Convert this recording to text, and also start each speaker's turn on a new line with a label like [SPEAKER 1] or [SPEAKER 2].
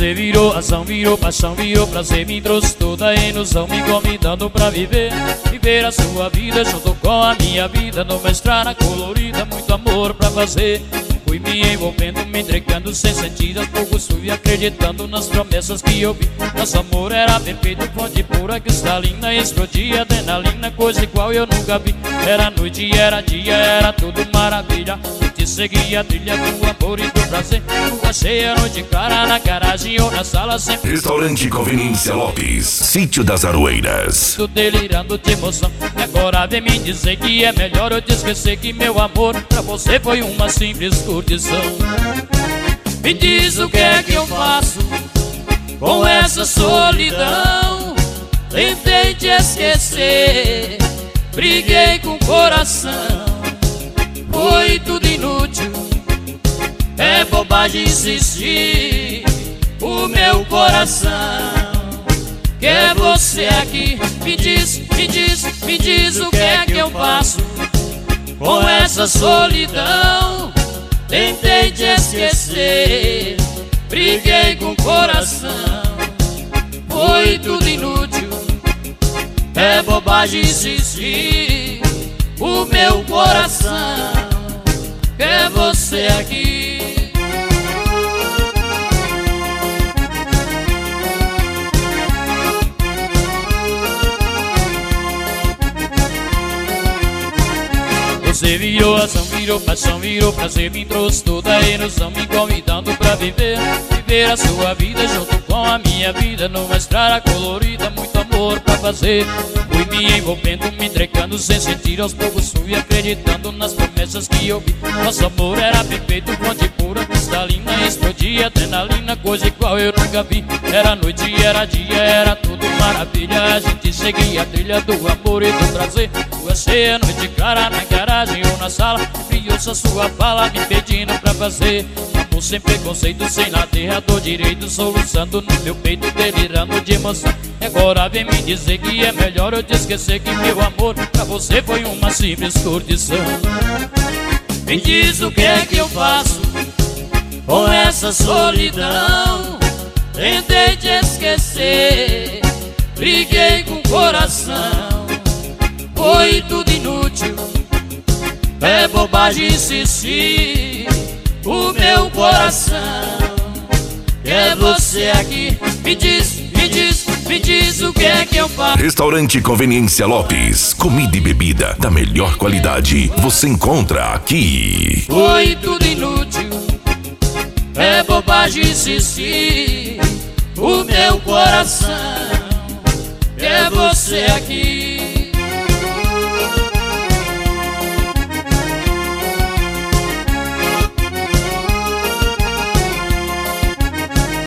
[SPEAKER 1] Você virou ação, virou paixão, virou prazer, me trouxe toda a ilusão, me convidando pra viver. Viver a sua vida junto com a minha vida, numa estrada colorida, muito amor pra fazer. Fui me envolvendo, me entregando sem sentido, aos poucos fui acreditando nas promessas que eu vi. Nosso amor era perfeito, fonte pura, cristalina, explodia adrenalina, coisa igual eu nunca vi. Era noite, era dia, era tudo maravilha. Eu te segui a trilha do amor e do prazer. Lua cheia, noite clara, na garagem ou na sala sempre.
[SPEAKER 2] Restaurante Conveniência Lopes, Sítio das Aroeiras.
[SPEAKER 1] Tô delirando de emoção. E agora vem me dizer que é melhor eu te esquecer, que meu amor pra você foi uma simples curtição. Me diz o que é que eu faço com essa solidão. Tentei te esquecer, briguei com o coração. Foi tudo inútil, é bobagem insistir. O meu coração quer você aqui. Me diz, me diz, me diz o que é que eu faço com essa solidão. Tentei te esquecer, briguei com o coração. Foi tudo inútil, é bobagem insistir. O meu coração quer você aqui. Você virou ação, virou paixão, virou prazer, me trouxe toda a ilusão, me convidando pra viver. Viver a sua vida junto com a minha vida, numa estrada colorida, muito amor pra fazer. Fui me envolvendo, me entregando sem sentir, aos poucos fui acreditando nas promessas que eu vi. Nosso amor era perfeito, fonte pura, cristalina, explodia adrenalina, coisa igual eu nunca vi. Era noite, era dia, era tudo maravilha. A gente seguia a trilha do amor e do prazer. Lua cheia, noite clara, na garagem ou na sala, e ouça sua fala me pedindo pra fazer. Amor sem preconceito, sem ladeira, dor direito, soluçando no meu peito, delirando de emoção. E agora vem me dizer que é melhor eu te esquecer, que meu amor pra você foi uma simples curtição. Me diz o que é que eu faço com essa solidão. Tentei te esquecer, briguei com o coração. Foi tudo inútil, é bobagem insistir. O meu coração quer você aqui. Me diz, me diz, me diz o que é que eu faço.
[SPEAKER 2] Restaurante Conveniência Lopes, comida e bebida da melhor qualidade, você encontra aqui.
[SPEAKER 1] Foi tudo inútil, é bobagem insistir. O meu coração quer você aqui.